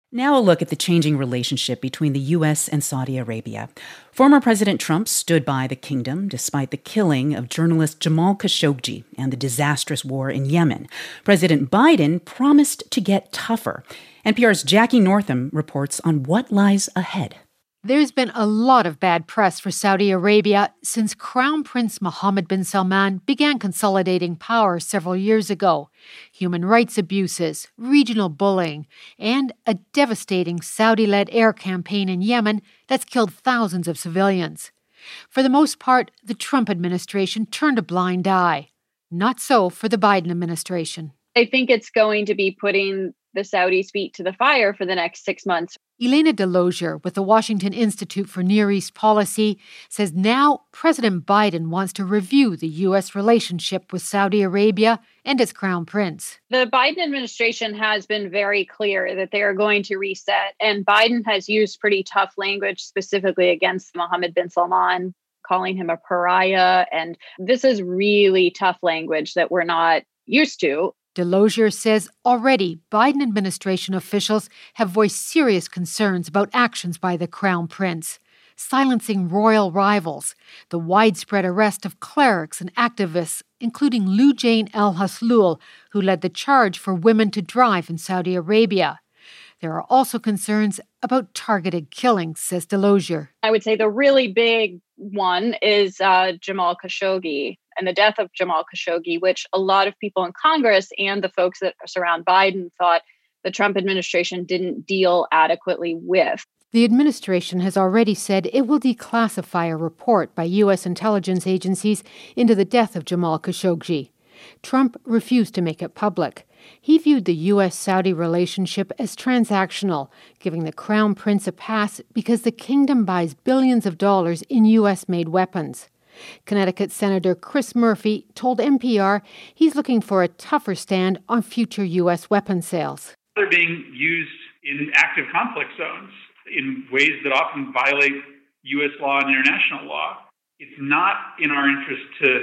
Now a look at the changing relationship between the U.S. and Saudi Arabia. Former President Trump stood by the kingdom despite the killing of journalist Jamal Khashoggi and the disastrous war in Yemen. President Biden promised to get tougher. NPR's Jackie Northam reports on what lies ahead. There's been a lot of bad press for Saudi Arabia since Crown Prince Mohammed bin Salman began consolidating power several years ago. Human rights abuses, regional bullying, and a devastating Saudi-led air campaign in Yemen that's killed thousands of civilians. For the most part, the Trump administration turned a blind eye. Not so for the Biden administration. I think it's going to be putting the Saudis' feet to the fire for the next 6 months. Elena DeLosier with the Washington Institute for Near East Policy says now President Biden wants to review the U.S. relationship with Saudi Arabia and its crown prince. The Biden administration has been very clear that they are going to reset, and Biden has used pretty tough language specifically against Mohammed bin Salman, calling him a pariah. And this is really tough language that we're not used to. DeLosier says already Biden administration officials have voiced serious concerns about actions by the crown prince, silencing royal rivals, the widespread arrest of clerics and activists, including Loujain al-Haslul, who led the charge for women to drive in Saudi Arabia. There are also concerns about targeted killings, says DeLosier. I would say the really big one is Jamal Khashoggi and the death of Jamal Khashoggi, which a lot of people in Congress and the folks that surround Biden thought the Trump administration didn't deal adequately with. The administration has already said it will declassify a report by U.S. intelligence agencies into the death of Jamal Khashoggi. Trump refused to make it public. He viewed the U.S.-Saudi relationship as transactional, giving the crown prince a pass because the kingdom buys billions of dollars in U.S.-made weapons. Connecticut Senator Chris Murphy told NPR he's looking for a tougher stand on future U.S. weapon sales. They're being used in active conflict zones in ways that often violate U.S. law and international law. It's not in our interest to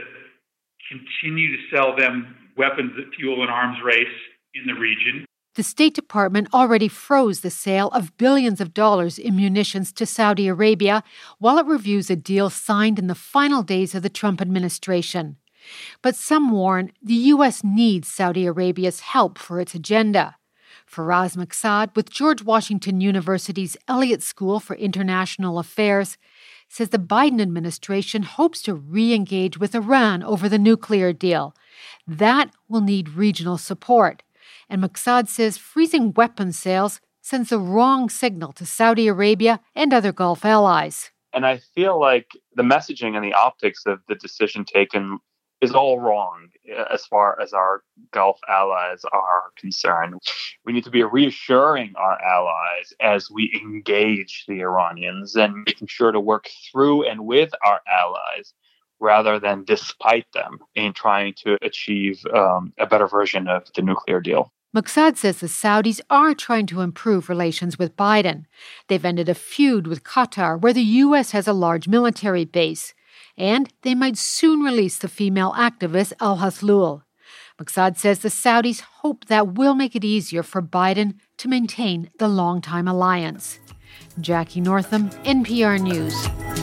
continue to sell them weapons that fuel an arms race in the region. The State Department already froze the sale of billions of dollars in munitions to Saudi Arabia while it reviews a deal signed in the final days of the Trump administration. But some warn the U.S. needs Saudi Arabia's help for its agenda. Faraz Maqsad with George Washington University's Elliott School for International Affairs says the Biden administration hopes to re-engage with Iran over the nuclear deal. That will need regional support. And Maqsad says freezing weapons sales sends the wrong signal to Saudi Arabia and other Gulf allies. And I feel like the messaging and the optics of the decision taken is all wrong as far as our Gulf allies are concerned. We need to be reassuring our allies as we engage the Iranians and making sure to work through and with our allies rather than despite them in trying to achieve a better version of the nuclear deal. Maqsad says the Saudis are trying to improve relations with Biden. They've ended a feud with Qatar, where the U.S. has a large military base. And they might soon release the female activist al-Haslul. Maqsad says the Saudis hope that will make it easier for Biden to maintain the longtime alliance. Jackie Northam, NPR News.